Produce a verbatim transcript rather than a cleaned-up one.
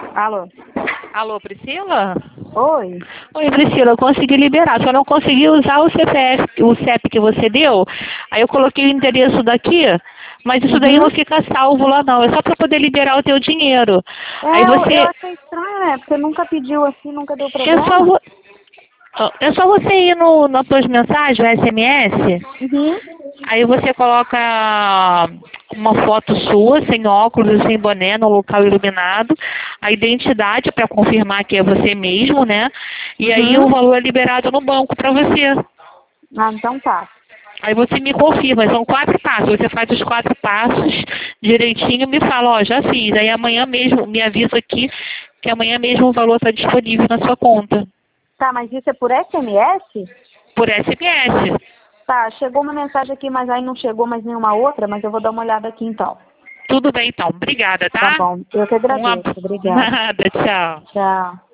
Alô? Alô, Priscila? Oi? Oi, Priscila, eu consegui liberar, só não consegui usar o C P F, o C E P que você deu. Aí eu coloquei o endereço daqui, mas isso daí Uhum. não fica salvo lá não, é só para poder liberar o teu dinheiro. Aí É, eu, eu você, achei estranho, né? Porque nunca pediu assim, nunca deu é só, problema. vo- é só você ir no, nas suas mensagens, o S M S, Uhum. aí você coloca uma foto sua, sem óculos, sem boné, no local iluminado, a identidade para confirmar que é você mesmo, né? E aí o Uhum. valor é liberado no banco para você. Ah, então tá. Aí você me confirma, são quatro passos. Você faz os quatro passos direitinho e me fala, ó, já fiz. Aí amanhã mesmo, me avisa aqui que amanhã mesmo o valor está disponível na sua conta, Tá, mas isso é por S M S? por S M S. Tá, chegou uma mensagem aqui, mas aí não chegou mais nenhuma outra, mas eu vou dar uma olhada aqui então. Tudo bem então. Obrigada, Tá tá? bom. Eu que Um ab... agradeço. Obrigada. Nada, tchau. Tchau.